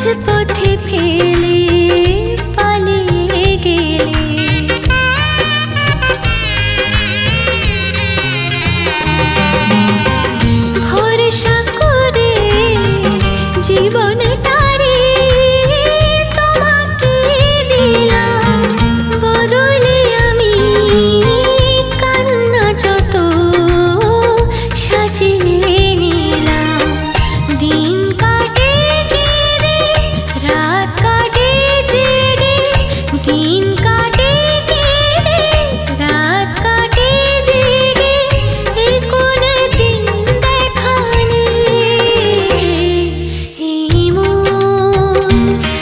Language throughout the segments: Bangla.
মাঝপথে ফেলে পালিয়ে গেলে। ভরসা করে জীবনটারে তোমাকে দিলাম বদলে আমি, কান্না যত সাজিয়ে নিলাম। দিন কাটে কেঁদে, রাত কাটে জেগে, দিন কাটে কেঁদে, রাত কাটে জেগে, এ কোন দিন দেখা নেই। এই মন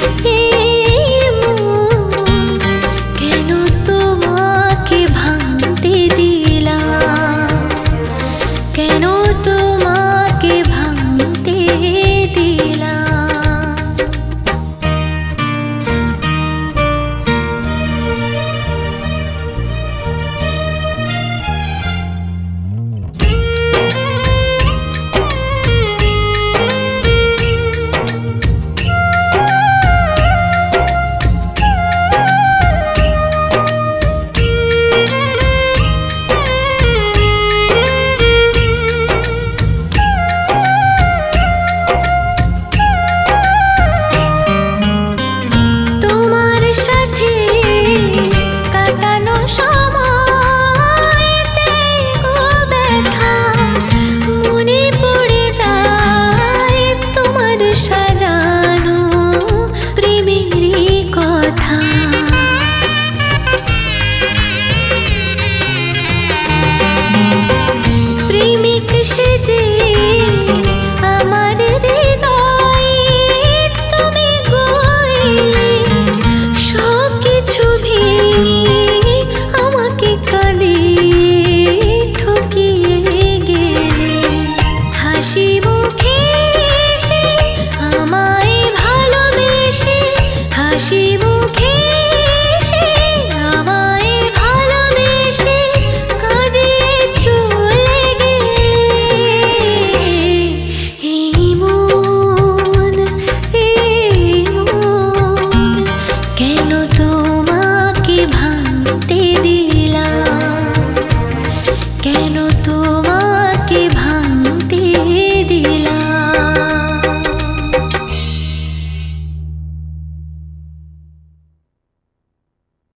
কেন তোমাকে ভাঙতে দিলাম, কেন তোমাকে ভাঙতে দিলাম। তোমার সাথে কাটানো সময়তে গো ব্যথা মনে পড়ে যায় তোমার সাজানো প্রেমেরই কথা। প্রেমিক সেজে আমার হৃদয়ে তুমি গইলে, সব কিছু ভেঙে আমাকে কাঁদিয়ে ঠকিয়ে গেলে। হাসি মুখে